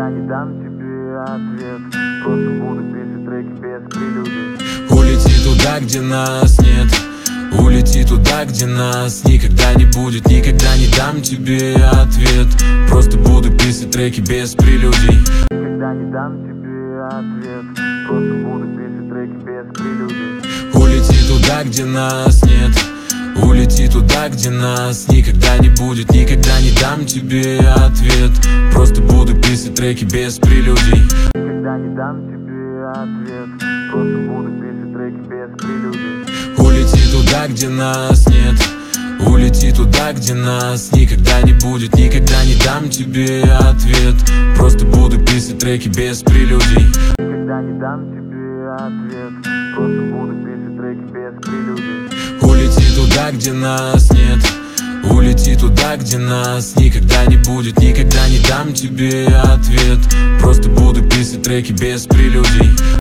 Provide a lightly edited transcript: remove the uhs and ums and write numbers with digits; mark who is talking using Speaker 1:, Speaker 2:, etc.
Speaker 1: Никогда не дам тебе ответ, просто буду писать треки без прелюдий.
Speaker 2: Улети туда, где нас нет, улети туда, где нас никогда не будет. Никогда не дам тебе ответ, просто буду писать треки без прелюдий.
Speaker 1: Никогда не дам тебе ответ, просто буду писать треки без прелюдий.
Speaker 2: Улети туда, где нас нет, улети туда, где нас никогда не будет. Никогда не дам тебе ответ, просто буду писать треки без прелюдий.
Speaker 1: Никогда не дам тебе ответ, просто буду писать треки без прелюдий.
Speaker 2: Улети туда, где нас нет, улети туда, где нас никогда не будет. Никогда не дам тебе ответ, просто буду писать треки без прелюдий.
Speaker 1: Никогда не дам тебе ответ, просто буду писать треки без прелюдий.
Speaker 2: Улети туда, где нас нет, улети туда, где нас никогда не будет. Никогда не дам тебе ответ, просто буду писать треки без прелюдий.